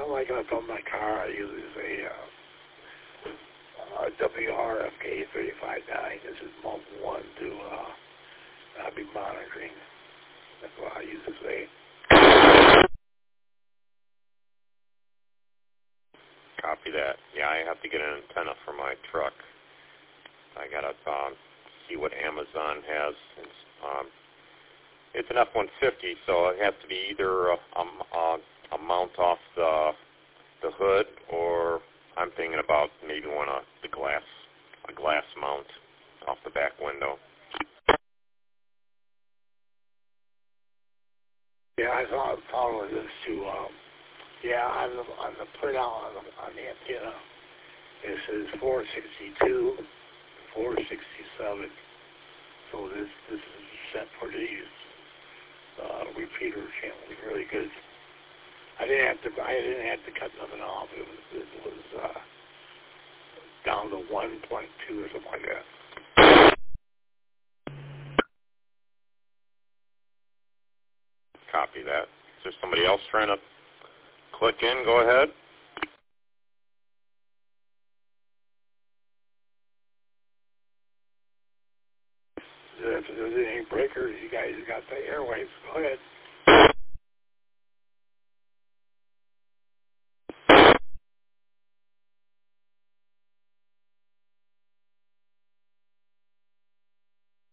like when I put my car, I use a WRFK 35.9. This is month 1 to I'll be monitoring. That's what I use this way. Copy that. Yeah, I have to get an antenna for my truck. I gotta see what Amazon has. It's an F-150, so it has to be either a mount off the hood, or I'm thinking about maybe a glass mount off the back window. Yeah, I thought following this too. Yeah, on the printout on the antenna, it says 462, 467. So this is set for these repeater channels. Really good. I didn't have to cut nothing off. It was down to 1.2 or something like that. Copy that. Is there somebody else trying to click in? Go ahead. If there's any breakers, you guys got the airwaves. Go ahead.